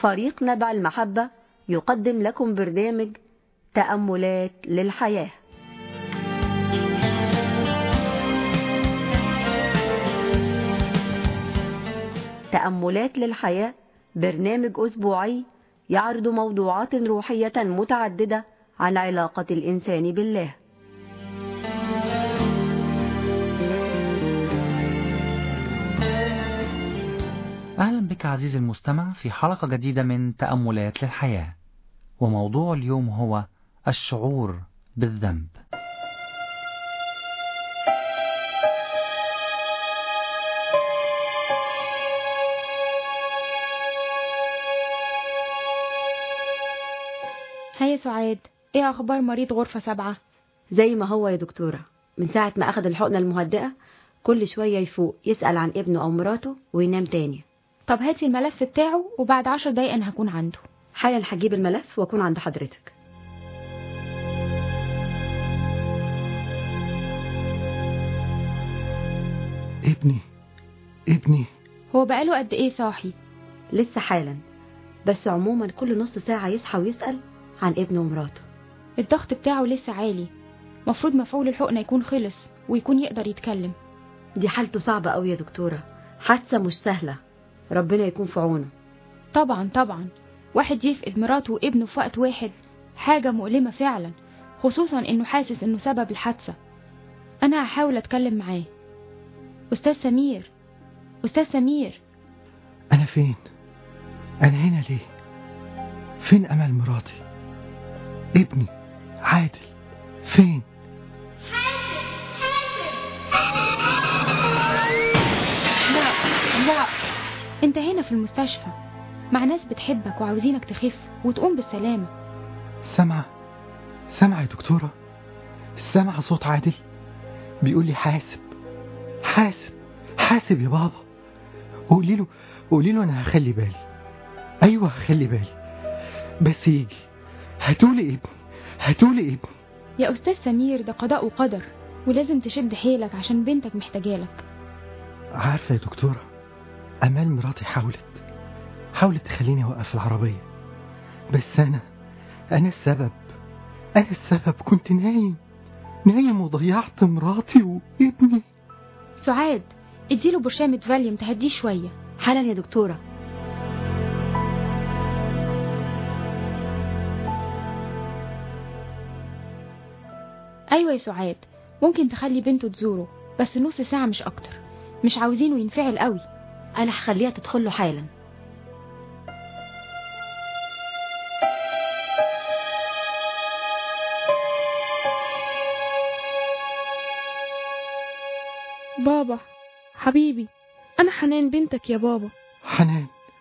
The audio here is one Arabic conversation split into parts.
فريق نبع المحبة يقدم لكم برنامج تأملات للحياة. تأملات للحياة برنامج أسبوعي يعرض موضوعات روحية متعددة عن علاقة الإنسان بالله. أهلا بك عزيزي المستمع في حلقة جديدة من تأملات للحياة، وموضوع اليوم هو الشعور بالذنب. هيا سعاد، ايه اخبار مريض غرفة 7؟ زي ما هو يا دكتورة، من ساعة ما أخذ الحقنة المهدئة كل شوية يفوق يسأل عن ابنه أو مراته وينام تاني. طب هاتي الملف بتاعه وبعد 10 دقايق انا هكون عنده. حالا هجيب الملف واكون عند حضرتك. ابني هو بقاله قد ايه صاحي؟ لسه حالا، بس عموما كل نص ساعة يصحى ويسأل عن ابنه ومراته. الضغط بتاعه لسه عالي، مفروض مفعول الحقنة يكون خلص ويكون يقدر يتكلم. دي حالته صعبة قوي يا دكتورة، حادثة مش سهلة، ربنا يكون في عونه. طبعا واحد يفقد مراته وابنه في وقت واحد حاجة مؤلمة فعلا، خصوصا انه حاسس انه سبب الحادثة. انا هحاول اتكلم معاه. استاذ سمير. أنا فين؟ أنا هنا ليه؟ فين أمل مراتي؟ ابني عادل فين؟ لا انت هنا في المستشفى مع ناس بتحبك وعاوزينك تخف وتقوم بالسلامة. سامعة يا دكتورة؟ سامعة صوت عادل بيقول لي حاسب يا بابا. قولي له أنا هخلي بالي. أيوة هخلي بالي، بس يجي هاتولي ابني. يا أستاذ سمير، ده قضاء وقدر ولازم تشد حيلك عشان بنتك محتاجالك. عارفة يا دكتورة، أمال مراتي حاولت تخليني أوقف العربية، بس أنا السبب. كنت نايم وضيعت مراتي وابني. سعاد، اديله برشامة فاليوم تهديه شوية. حالا يا دكتورة. ايوه يا سعاد، ممكن تخلي بنته تزوره بس نص ساعة مش اكتر، مش عاوزينه ينفعل قوي. انا هخليها تدخله حالا. بابا حبيبي، انا حنان بنتك يا بابا. حنان،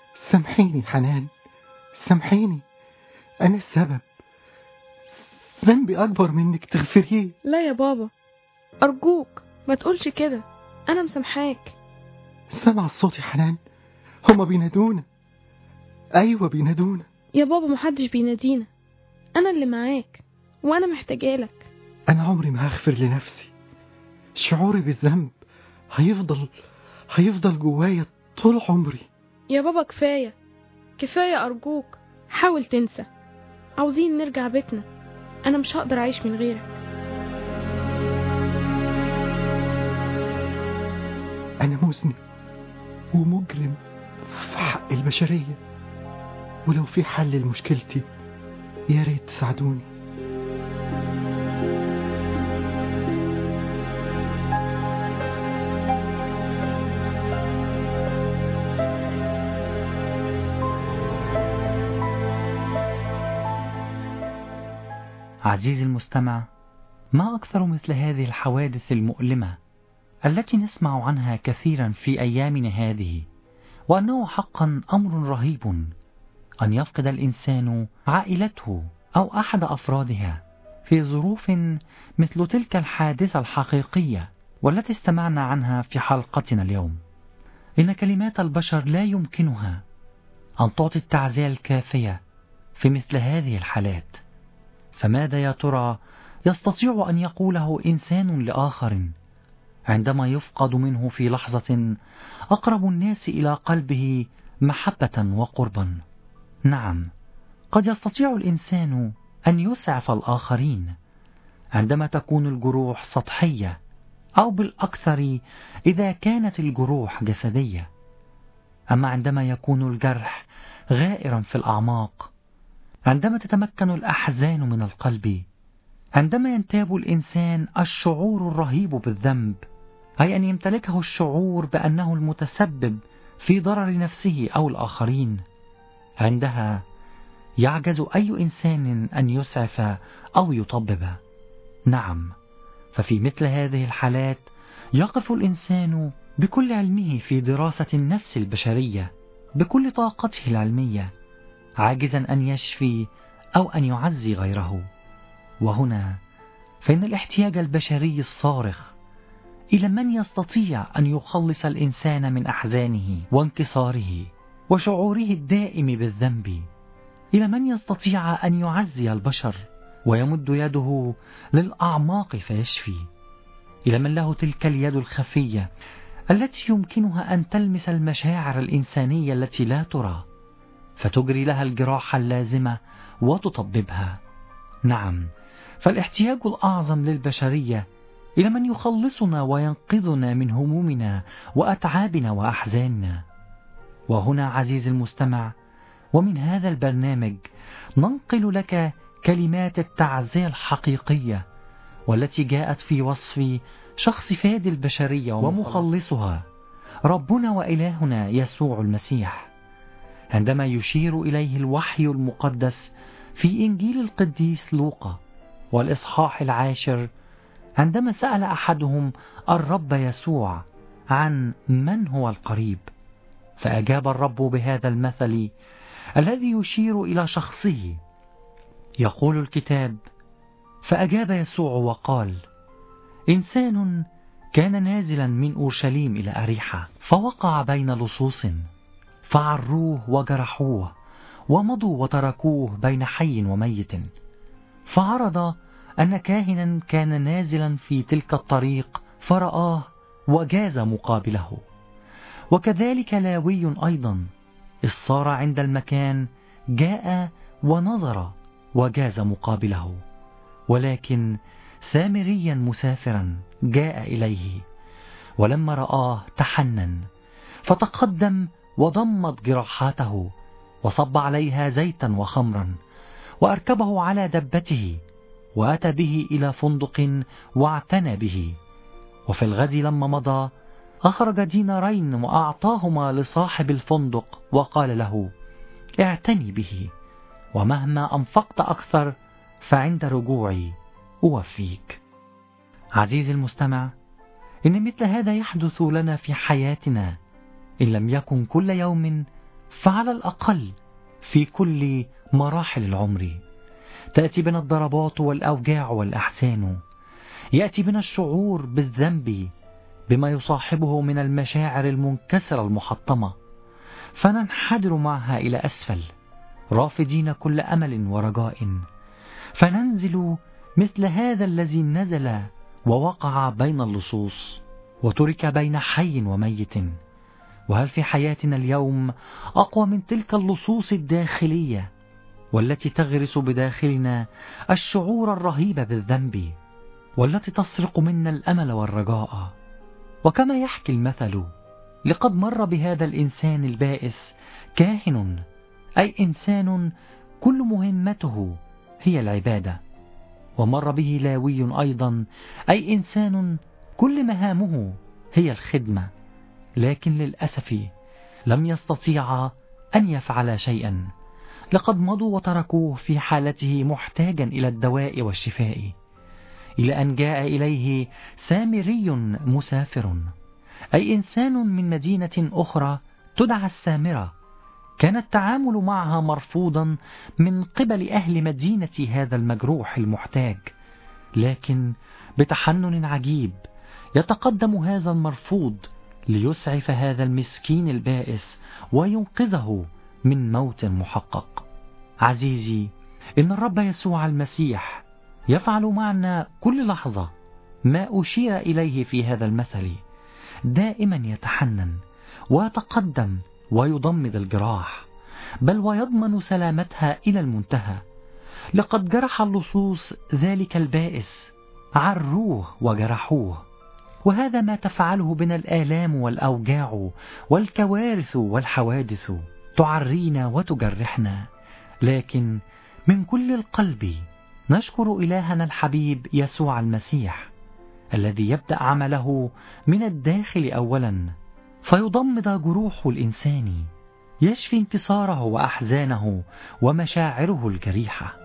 سامحيني، انا السبب، ذنبي اكبر منك تغفريه. لا يا بابا، ارجوك ما تقولش كده، انا مسامحاك. سمع الصوت يا حنان، هما بينادونا. ايوه بينادونا يا بابا، محدش بينادينا، انا اللي معاك وانا محتاجالك. انا عمري ما هغفر لنفسي، شعوري بالذنب هيفضل جوايا طول عمري. يا بابا كفاية ارجوك، حاول تنسى. عاوزين نرجع بيتنا، انا مش هقدر اعيش من غيرك. انا مذنب ومجرم في حق البشرية، ولو في حل لمشكلتي يا ريت تساعدوني. عزيزي المستمع، ما أكثر مثل هذه الحوادث المؤلمة التي نسمع عنها كثيرا في أيامنا هذه، وأنه حقا أمر رهيب أن يفقد الإنسان عائلته أو أحد أفرادها في ظروف مثل تلك الحادثة الحقيقية والتي استمعنا عنها في حلقتنا اليوم. إن كلمات البشر لا يمكنها أن تعطي التعزية الكافية في مثل هذه الحالات، فماذا يا ترى يستطيع أن يقوله إنسان لآخر عندما يفقد منه في لحظة أقرب الناس إلى قلبه محبة وقربا؟ نعم، قد يستطيع الإنسان أن يسعف الآخرين عندما تكون الجروح سطحية، أو بالأكثر إذا كانت الجروح جسدية. أما عندما يكون الجرح غائرا في الأعماق، عندما تتمكن الأحزان من القلب، عندما ينتاب الإنسان الشعور الرهيب بالذنب، أي أن يمتلكه الشعور بأنه المتسبب في ضرر نفسه أو الآخرين، عندها يعجز أي إنسان أن يسعف أو يطبب. نعم، ففي مثل هذه الحالات يقف الإنسان بكل علمه في دراسة النفس البشرية بكل طاقته العلمية، عاجزا أن يشفي أو أن يعزي غيره. وهنا فإن الاحتياج البشري الصارخ إلى من يستطيع أن يخلص الإنسان من أحزانه وانكساره وشعوره الدائم بالذنب، إلى من يستطيع أن يعزي البشر ويمد يده للأعماق فيشفي، إلى من له تلك اليد الخفية التي يمكنها أن تلمس المشاعر الإنسانية التي لا ترى فتجري لها الجراح اللازمة وتطببها. نعم، فالاحتياج الأعظم للبشرية إلى من يخلصنا وينقذنا من همومنا وأتعابنا وأحزاننا. وهنا عزيزي المستمع، ومن هذا البرنامج ننقل لك كلمات التعزية الحقيقية والتي جاءت في وصف شخص فادي البشرية ومخلصها، ربنا وإلهنا يسوع المسيح، عندما يشير إليه الوحي المقدس في إنجيل القديس لوقا والإصحاح 10، عندما سأل أحدهم الرب يسوع عن من هو القريب، فأجاب الرب بهذا المثل الذي يشير إلى شخصه. يقول الكتاب: فأجاب يسوع وقال: إنسان كان نازلا من أورشليم إلى أريحة، فوقع بين لصوص فعروه وجرحوه ومضوا وتركوه بين حي وميت. فعرض أن كاهنا كان نازلا في تلك الطريق فرآه وجاز مقابله، وكذلك لاوي أيضا إذ صار عند المكان جاء ونظر وجاز مقابله. ولكن سامريا مسافرا جاء إليه، ولما رآه تحنن فتقدم وضمت جراحاته وصب عليها زيتا وخمرا، وأركبه على دبته وأتى به إلى فندق واعتنى به. وفي الغد لما مضى أخرج دينارين وأعطاهما لصاحب الفندق وقال له: اعتني به، ومهما أنفقت أكثر فعند رجوعي أوفيك. عزيزي المستمع، إن مثل هذا يحدث لنا في حياتنا، إن لم يكن كل يوم فعلى الأقل في كل مراحل العمر. تأتي بنا الضربات والأوجاع والأحزان، يأتي بنا الشعور بالذنب بما يصاحبه من المشاعر المنكسرة المحطمة، فننحدر معها إلى أسفل رافضين كل أمل ورجاء، فننزل مثل هذا الذي نزل ووقع بين اللصوص وترك بين حي وميت. وهل في حياتنا اليوم أقوى من تلك اللصوص الداخلية والتي تغرس بداخلنا الشعور الرهيب بالذنب، والتي تسرق منا الأمل والرجاء؟ وكما يحكي المثل: لقد مر بهذا الإنسان البائس كاهن، أي إنسان كل مهمته هي العبادة، ومر به لاوي أيضا، أي إنسان كل مهامه هي الخدمة، لكن للأسف لم يستطيع أن يفعل شيئا. لقد مضوا وتركوه في حالته محتاجا إلى الدواء والشفاء، إلى أن جاء إليه سامري مسافر، أي إنسان من مدينة أخرى تدعى السامرة، كان التعامل معها مرفوضا من قبل أهل مدينة هذا المجروح المحتاج، لكن بتحنن عجيب يتقدم هذا المرفوض ليسعف هذا المسكين البائس وينقذه من موت محقق. عزيزي، إن الرب يسوع المسيح يفعل معنا كل لحظة ما أشير إليه في هذا المثل، دائما يتحنن ويتقدم ويضمد الجراح، بل ويضمن سلامتها إلى المنتهى. لقد جرح اللصوص ذلك البائس، عروه وجرحوه، وهذا ما تفعله بنا الآلام والأوجاع والكوارث والحوادث، تعرينا وتجرحنا. لكن من كل القلب نشكر إلهنا الحبيب يسوع المسيح، الذي يبدأ عمله من الداخل أولا، فيضمد جروح الإنسان، يشفي انكساره وأحزانه ومشاعره الجريحة.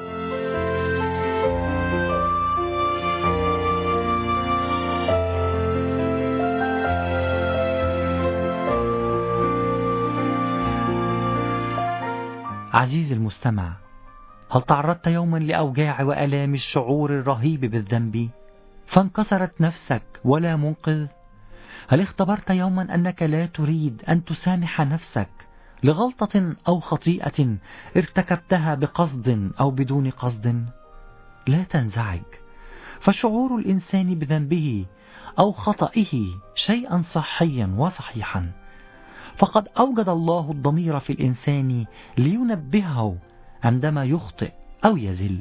عزيزي المستمع، هل تعرضت يوما لأوجاع وألام الشعور الرهيب بالذنب فانكسرت نفسك ولا منقذ؟ هل اختبرت يوما أنك لا تريد أن تسامح نفسك لغلطة أو خطيئة ارتكبتها بقصد أو بدون قصد؟ لا تنزعج، فشعور الإنسان بذنبه أو خطئه شيئا صحيا وصحيحا، فقد أوجد الله الضمير في الإنسان لينبهه عندما يخطئ أو يزل.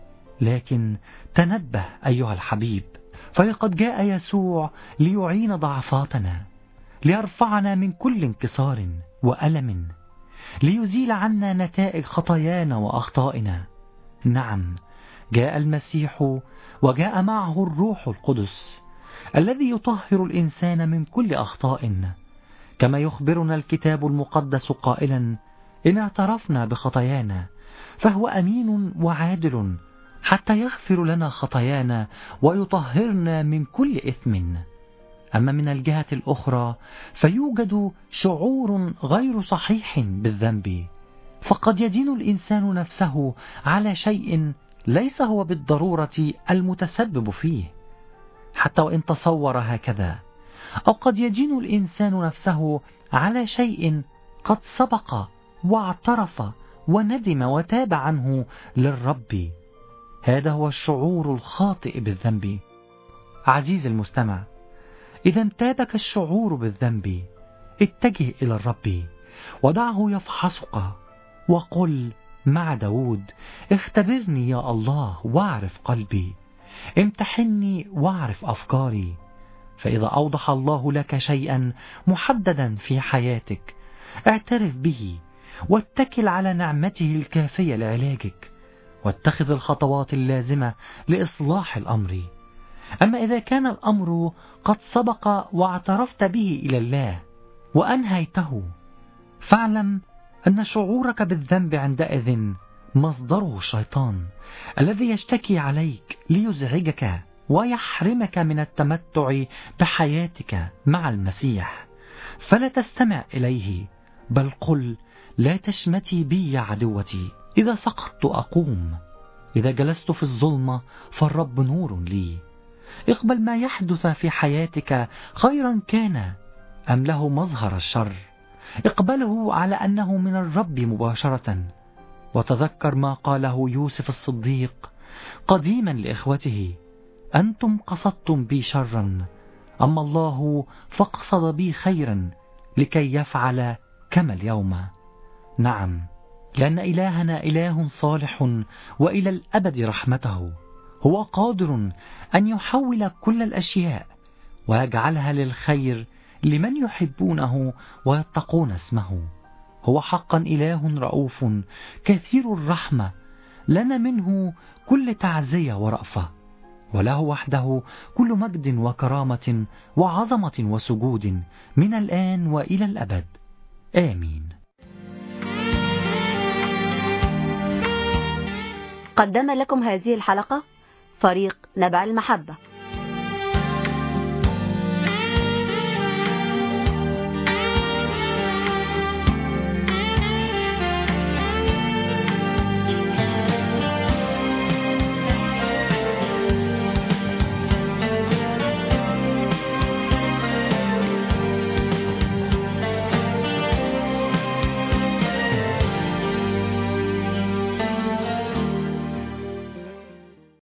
لكن تنبه أيها الحبيب، فلقد جاء يسوع ليعين ضعفاتنا، ليرفعنا من كل انكسار وألم، ليزيل عنا نتائج خطايانا وأخطائنا. نعم، جاء المسيح وجاء معه الروح القدس الذي يطهر الإنسان من كل أخطاء، كما يخبرنا الكتاب المقدس قائلا: إن اعترفنا بخطايانا فهو أمين وعادل حتى يغفر لنا خطايانا ويطهرنا من كل إثم. أما من الجهة الأخرى فيوجد شعور غير صحيح بالذنب، فقد يدين الإنسان نفسه على شيء ليس هو بالضرورة المتسبب فيه، حتى وإن تصور هكذا. أو قد يدين الإنسان نفسه على شيء قد سبق واعترف وندم وتاب عنه للرب. هذا هو الشعور الخاطئ بالذنب. عزيزي المستمع، إذا انتابك الشعور بالذنب اتجه إلى الرب ودعه يفحصك، وقل مع داود: اختبرني يا الله واعرف قلبي، امتحني واعرف أفكاري. فإذا أوضح الله لك شيئا محددا في حياتك اعترف به واتكل على نعمته الكافية لعلاجك، واتخذ الخطوات اللازمة لإصلاح الأمر. أما إذا كان الأمر قد سبق واعترفت به إلى الله وأنهيته، فاعلم أن شعورك بالذنب عندئذ مصدره الشيطان الذي يشتكي عليك ليزعجك ويحرمك من التمتع بحياتك مع المسيح. فلا تستمع إليه، بل قل: لا تشمتي بي يا عدوتي، إذا سقطت أقوم، إذا جلست في الظلمة فالرب نور لي. اقبل ما يحدث في حياتك خيرا كان أم له مظهر الشر، اقبله على أنه من الرب مباشرة. وتذكر ما قاله يوسف الصديق قديما لإخوته: أنتم قصدتم بي شرا، أما الله فقصد بي خيرا لكي يفعل كما اليوم. نعم، لأن إلهنا إله صالح وإلى الأبد رحمته، هو قادر أن يحول كل الأشياء ويجعلها للخير لمن يحبونه ويتقون اسمه. هو حقا إله رؤوف كثير الرحمة، لنا منه كل تعزية ورأفة، وله وحده كل مجد وكرامة وعظمة وسجود من الآن وإلى الأبد. آمين. قدم لكم هذه الحلقة فريق نبع المحبة.